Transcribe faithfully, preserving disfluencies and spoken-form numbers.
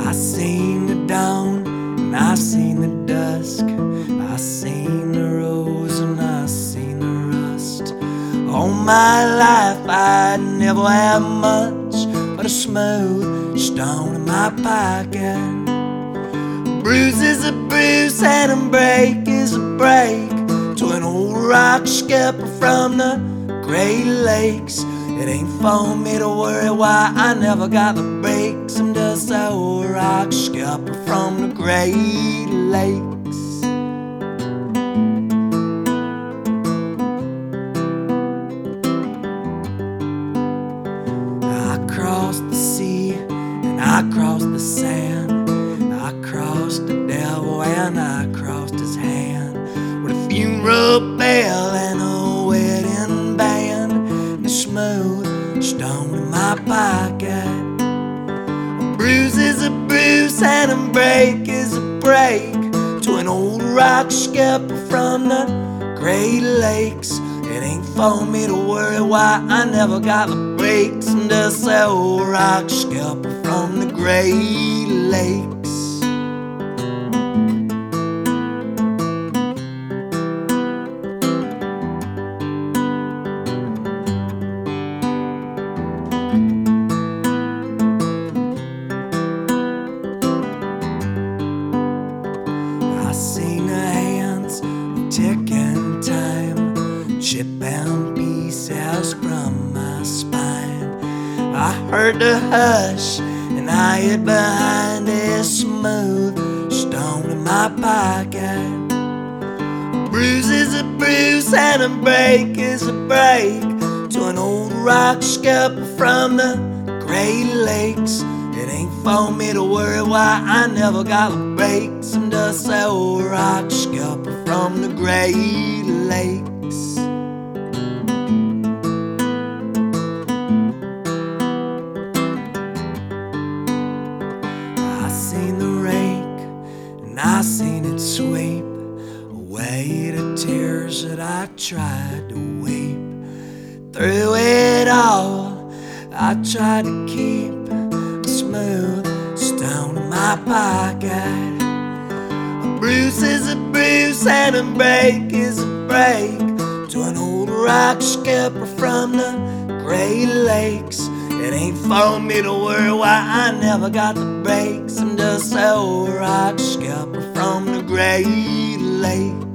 I seen the dawn and I seen the dusk. I seen the rose and I seen the rust. All my life I'd never had much but a smooth stone in my pocket. A bruise is a bruise and a break is a break to an old rock skipper from the Great Lakes. It ain't for me to worry why I never got the breaks. I'm just a old rock skipper from the Great Lakes. I crossed the sea and I crossed the sand. I crossed the devil and I crossed his hand with a funeral bell and a wedding band and a smooth stone in my pocket. A bruise is a bruise and a break is a break to an old rock skipper from the Great Lakes. It ain't for me to worry why I never got the breaks. I'm just an old rock skipper from the Great Lakes. I seen the hands ticking time, chipping pieces from my spine. I heard the hush and I hid behind a smooth stone in my pocket. A bruise is a bruise and a break is a break to an old rock skipper from the Great Lakes. It ain't for me to worry why I never got the breaks. I'm just an old rock skipper from the Great Lakes. I seen the rake and I seen it sweep away the tears that I tried to weep. Through it all I tried to keep smooth stone in my pocket. A bruise is a bruise and a break is a break to an old rock skipper from the Great Lakes. It ain't for me to worry why I never got the breaks. I'm just an old rock skipper from the Great Lakes.